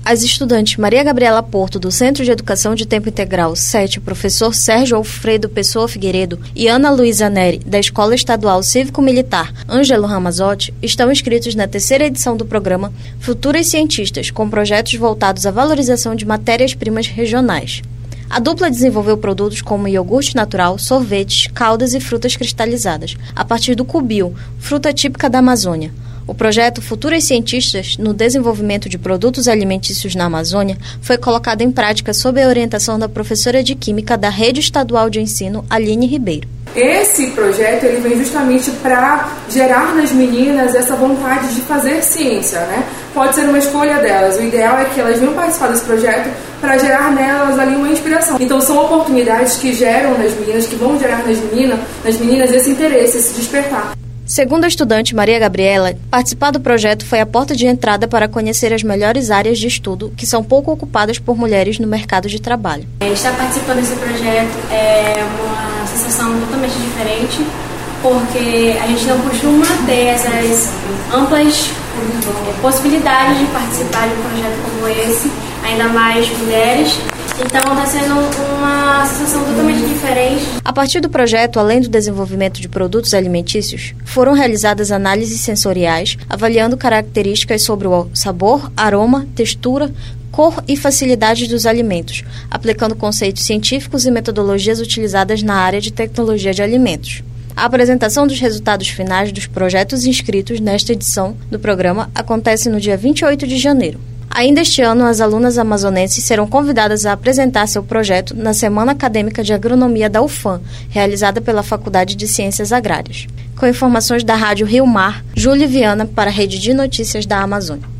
As estudantes Maria Gabriela Porto, do Centro de Educação de Tempo Integral 7, professor Sérgio Alfredo Pessoa Figueiredo e Ana Luísa Neri, da Escola Estadual Cívico-Militar Ângelo Ramazotti, estão inscritos na terceira edição do programa Futuras Cientistas, com projetos voltados à valorização de matérias-primas regionais. A dupla desenvolveu produtos como iogurte natural, sorvetes, caldas e frutas cristalizadas, a partir do cubio, fruta típica da Amazônia. O projeto Futuras Cientistas no Desenvolvimento de Produtos Alimentícios na Amazônia foi colocado em prática sob a orientação da professora de Química da Rede Estadual de Ensino, Aline Ribeiro. Esse projeto ele vem justamente para gerar nas meninas essa vontade de fazer ciência, né? Pode ser uma escolha delas. O ideal é que elas venham participar desse projeto para gerar nelas ali uma inspiração. Então são oportunidades que geram nas meninas, que vão gerar nas meninas esse interesse, esse despertar. Segundo a estudante Maria Gabriela, participar do projeto foi a porta de entrada para conhecer as melhores áreas de estudo que são pouco ocupadas por mulheres no mercado de trabalho. Estar participando desse projeto é uma sensação totalmente diferente, porque a gente não costuma ter essas amplas possibilidades de participar de um projeto como esse, ainda mais mulheres. Então está sendo uma sensação totalmente diferente. A partir do projeto, além do desenvolvimento de produtos alimentícios, foram realizadas análises sensoriais, avaliando características sobre o sabor, aroma, textura, cor e facilidade dos alimentos, aplicando conceitos científicos e metodologias utilizadas na área de tecnologia de alimentos. A apresentação dos resultados finais dos projetos inscritos nesta edição do programa acontece no dia 28 de janeiro. Ainda este ano, as alunas amazonenses serão convidadas a apresentar seu projeto na Semana Acadêmica de Agronomia da UFAM, realizada pela Faculdade de Ciências Agrárias. Com informações da Rádio Rio Mar, Júlia Viana para a Rede de Notícias da Amazônia.